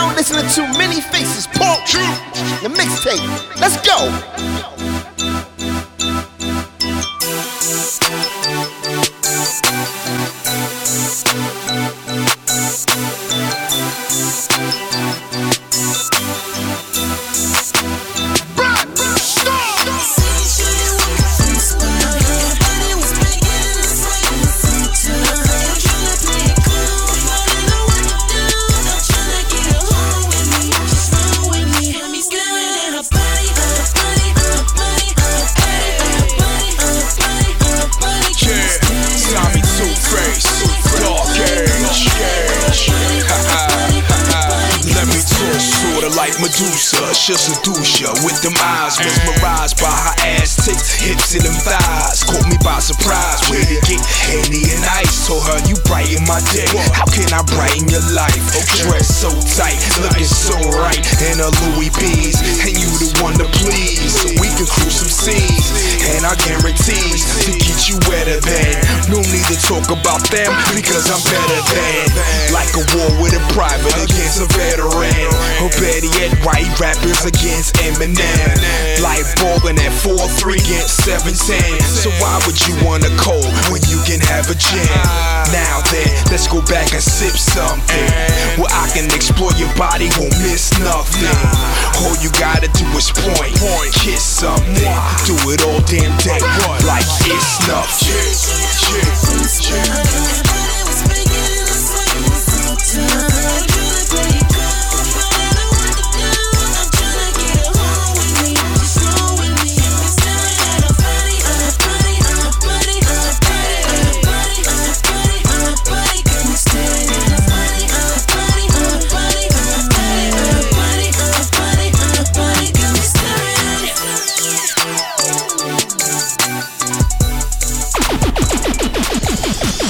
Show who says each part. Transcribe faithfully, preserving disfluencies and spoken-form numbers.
Speaker 1: now listening to Many Faces, Part two, the mixtape. Let's go.
Speaker 2: Like Medusa, she'll seduce ya with them eyes, mesmerized by her ass tits, hips and them thighs. Caught me by surprise, where to get Henny and ice. Told her you brighten my day, how can I brighten your life? Dressed so tight, looking so right, and a Louis V's, and you the one to please. So we can cruise some seas, and I guarantee to get you wetter than. No need to talk about them, because I'm better than. Like a war with a private against a veteran, or better yet, white rappers against Eminem. Like ballin' at four three against seven ten. So why would you want a cold when you can have a gin? Now then, let's go back and sip something where I can explore your body, won't miss nothing. All you gotta do is point, kiss something, do it all damn day like it's nothing.